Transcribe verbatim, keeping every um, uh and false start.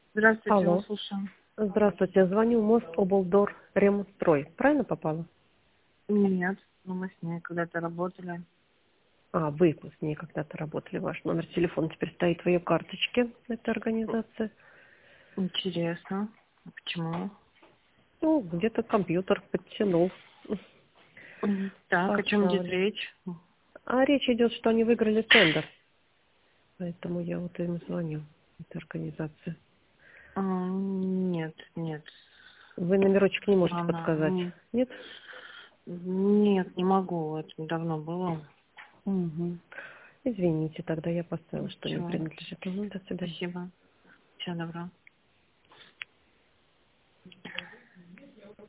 Здравствуйте, Алло. вас слушаю. Здравствуйте. Звоню Мост Облдор Ремстрой. Правильно попала? Нет, ну мы с ней когда-то работали. А, вы с ней когда-то работали. Ваш номер телефона теперь стоит в ее карточке этой организации. Интересно. А почему? Ну, где-то компьютер подтянул. Мгм. Так, о чем идет Поставлю. речь? А речь идет, что они выиграли тендер. Поэтому я вот им звоню, этой организации. А, Нет, нет. Вы номерочек не можете Странно. подсказать? М, Нет? Нет, не могу. Это давно было. Угу. Извините, тогда я поставила, что не Ничего. принадлежит. Угу, до свидания. Спасибо. Всего доброго.